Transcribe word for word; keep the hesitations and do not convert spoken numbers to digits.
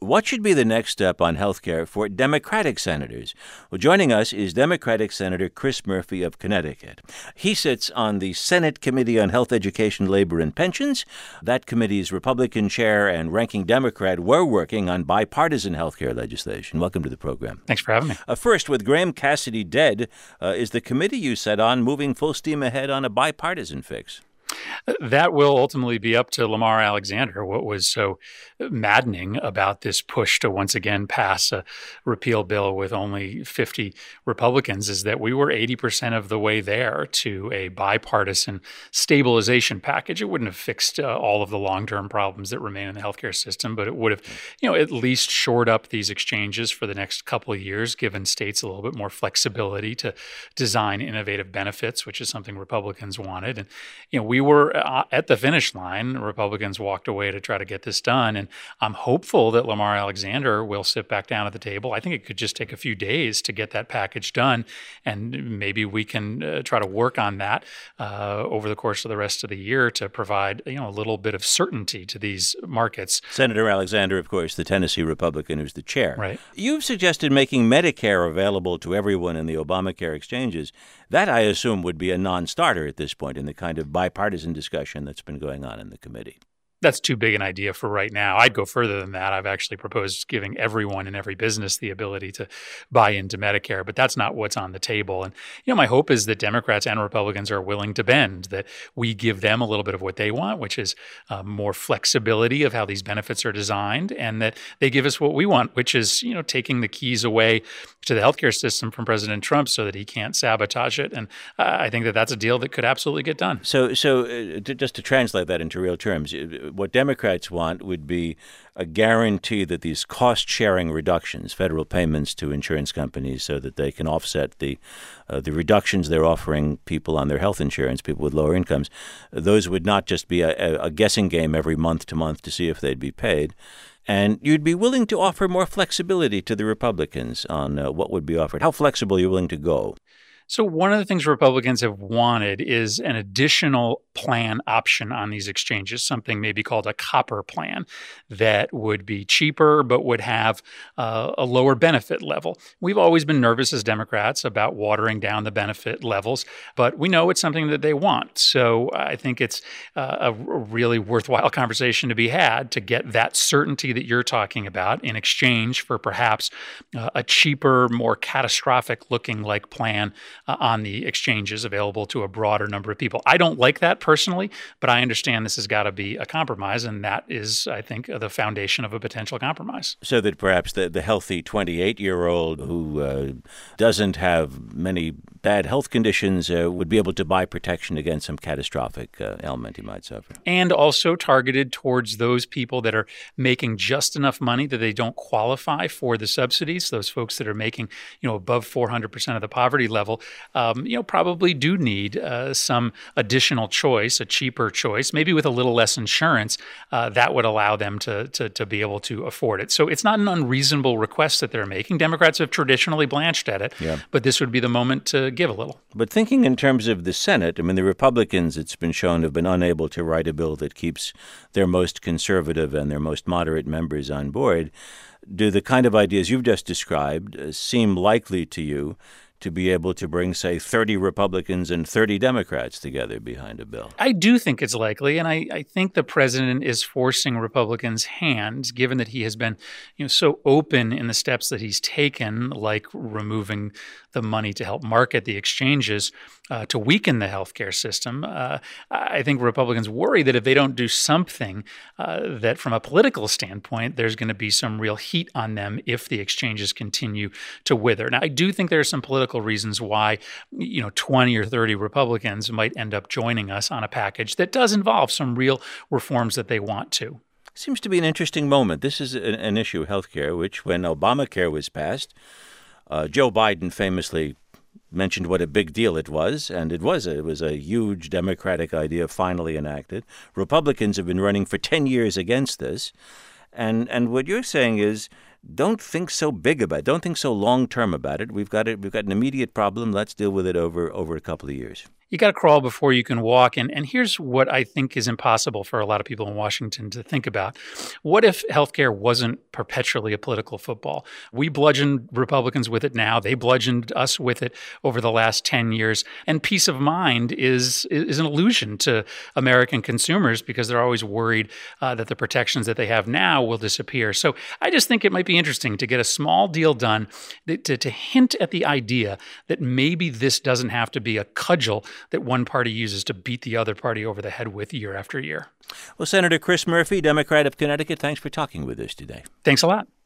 What should be the next step on health care for Democratic senators? Well, joining us is Democratic Senator Chris Murphy of Connecticut. He sits on the Senate Committee on Health, Education, Labor, and Pensions. That committee's Republican chair and ranking Democrat were working on bipartisan health care legislation. Welcome to the program. Thanks for having me. Uh, first, with Graham Cassidy dead, uh, is the committee you set on moving full steam ahead on a bipartisan fix? That will ultimately be up to Lamar Alexander. What was so maddening about this push to once again pass a repeal bill with only fifty Republicans is that we were eighty percent of the way there to a bipartisan stabilization package. It wouldn't have fixed uh, all of the long-term problems that remain in the healthcare system, but it would have, you know, at least shored up these exchanges for the next couple of years, given states a little bit more flexibility to design innovative benefits, which is something Republicans wanted. And, you know, we were uh, at the finish line. Republicans walked away to try to get this done. And I'm hopeful that Lamar Alexander will sit back down at the table. I think it could just take a few days to get that package done. And maybe we can uh, try to work on that uh, over the course of the rest of the year to provide, you know, a little bit of certainty to these markets. Senator Alexander, of course, the Tennessee Republican who's the chair. Right. You've suggested making Medicare available to everyone in the Obamacare exchanges. That, I assume, would be a non-starter at this point in the kind of bipartisan discussion that's been going on in the committee. That's too big an idea for right now. I'd go further than that. I've actually proposed giving everyone in every business the ability to buy into Medicare, but that's not what's on the table. And, you know, my hope is that Democrats and Republicans are willing to bend, that we give them a little bit of what they want, which is uh, more flexibility of how these benefits are designed, and that they give us what we want, which is, you know, taking the keys away to the healthcare system from President Trump so that he can't sabotage it. And uh, I think that that's a deal that could absolutely get done. So, so uh, to, just to translate that into real terms, what Democrats want would be a guarantee that these cost-sharing reductions, federal payments to insurance companies so that they can offset the uh, the reductions they're offering people on their health insurance, people with lower incomes, those would not just be a, a guessing game every month to month to see if they'd be paid. And you'd be willing to offer more flexibility to the Republicans on uh, what would be offered. How flexible are you willing to go? So one of the things Republicans have wanted is an additional plan option on these exchanges, something maybe called a copper plan that would be cheaper but would have uh, a lower benefit level. We've always been nervous as Democrats about watering down the benefit levels, but we know it's something that they want. So I think it's uh, a really worthwhile conversation to be had to get that certainty that you're talking about in exchange for perhaps uh, a cheaper, more catastrophic looking like plan Uh, on the exchanges available to a broader number of people. I don't like that personally, but I understand this has got to be a compromise, and that is, I think, the foundation of a potential compromise. So that perhaps the, the healthy twenty-eight-year-old who uh, doesn't have many bad health conditions uh, would be able to buy protection against some catastrophic uh, ailment he might suffer. And also targeted towards those people that are making just enough money that they don't qualify for the subsidies. Those folks that are making, you know, above four hundred percent of the poverty level, um, you know, probably do need uh, some additional choice, a cheaper choice, maybe with a little less insurance uh, that would allow them to, to to be able to afford it. So it's not an unreasonable request that they're making. Democrats have traditionally blanched at it, yeah. but this would be the moment to give a little. But thinking in terms of the Senate, I mean, the Republicans, it's been shown, have been unable to write a bill that keeps their most conservative and their most moderate members on board. Do the kind of ideas you've just described uh, seem likely to you to be able to bring, say, thirty Republicans and thirty Democrats together behind a bill? I do think it's likely, and I, I think the president is forcing Republicans' hands, given that he has been, you know, so open in the steps that he's taken, like removing the money to help market the exchanges uh, to weaken the healthcare system. Uh, I think Republicans worry that if they don't do something, uh, that from a political standpoint, there's going to be some real heat on them if the exchanges continue to wither. Now, I do think there are some political reasons why, you know, twenty or thirty Republicans might end up joining us on a package that does involve some real reforms that they want to. Seems to be an interesting moment. This is an, an issue, healthcare, which when Obamacare was passed, uh, Joe Biden famously mentioned what a big deal it was, and it was a, it was a huge Democratic idea finally enacted. Republicans have been running for ten years against this, and and what you're saying is, don't think so big about it. Don't think so long-term about it. We've got it. We've got an immediate problem. Let's deal with it over, over a couple of years. you got to crawl before you can walk. And, and here's what I think is impossible for a lot of people in Washington to think about. What if healthcare wasn't perpetually a political football? We bludgeoned Republicans with it now. They bludgeoned us with it over the last ten years. And peace of mind is, is an illusion to American consumers because they're always worried uh, that the protections that they have now will disappear. So I just think it might be interesting to get a small deal done to, to hint at the idea that maybe this doesn't have to be a cudgel that one party uses to beat the other party over the head with year after year. Well, Senator Chris Murphy, Democrat of Connecticut, thanks for talking with us today. Thanks a lot.